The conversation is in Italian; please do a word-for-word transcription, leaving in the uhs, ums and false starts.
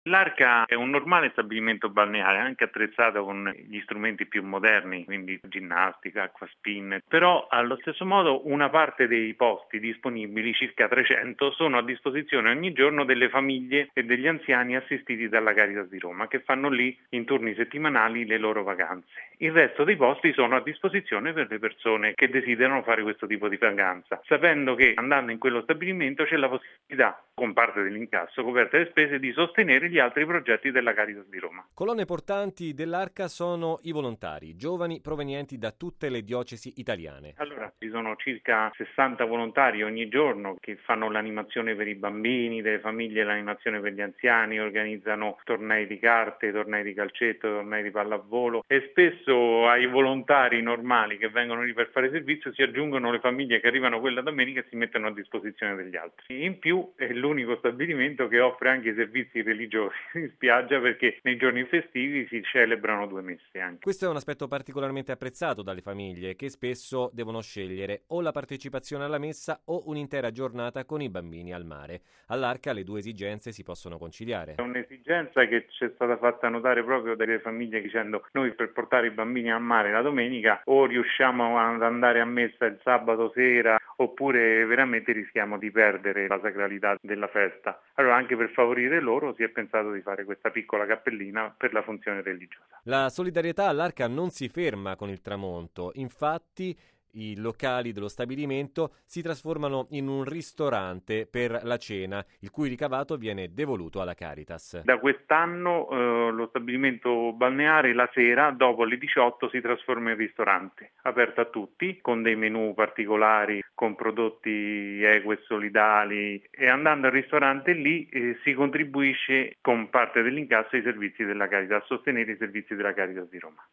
L'Arca è un normale stabilimento balneare, anche attrezzato con gli strumenti più moderni, quindi ginnastica, acquaspin, però allo stesso modo una parte dei posti disponibili, circa trecento, sono a disposizione ogni giorno delle famiglie e degli anziani assistiti dalla Caritas di Roma, che fanno lì in turni settimanali le loro vacanze. Il resto dei posti sono a disposizione per le persone che desiderano fare questo tipo di vacanza, sapendo che andando in quello stabilimento c'è la possibilità, con parte dell'incasso, coperte le spese, di sostenere gli altri progetti della Caritas di Roma. Colonne portanti dell'Arca sono i volontari, giovani provenienti da tutte le diocesi italiane. Allora, ci sono circa sessanta volontari ogni giorno che fanno l'animazione per i bambini, delle famiglie l'animazione per gli anziani, organizzano tornei di carte, tornei di calcetto, tornei di pallavolo e spesso ai volontari normali che vengono lì per fare servizio si aggiungono le famiglie che arrivano quella domenica e si mettono a disposizione degli altri. In più è l'unico stabilimento che offre anche i servizi religiosi in spiaggia, perché nei giorni festivi si celebrano due messe anche. Questo è un aspetto particolarmente apprezzato dalle famiglie che spesso devono scegliere o la partecipazione alla messa o un'intera giornata con i bambini al mare. All'Arca le due esigenze si possono conciliare. È un'esigenza che ci è stata fatta notare proprio dalle famiglie dicendo: noi per portare i bambini al mare la domenica o riusciamo ad andare a messa il sabato sera oppure veramente rischiamo di perdere la sacralità della festa. Allora anche per favorire loro si è pensato di fare questa piccola cappellina per la funzione religiosa. La solidarietà all'Arca non si ferma con il tramonto, infatti i locali dello stabilimento si trasformano in un ristorante per la cena, il cui ricavato viene devoluto alla Caritas. Da quest'anno eh, lo stabilimento balneare la sera, dopo le diciotto, si trasforma in ristorante, aperto a tutti, con dei menù particolari, con prodotti equi e solidali, e andando al ristorante lì eh, si contribuisce con parte dell'incasso ai servizi della Caritas, a sostenere i servizi della Caritas di Roma.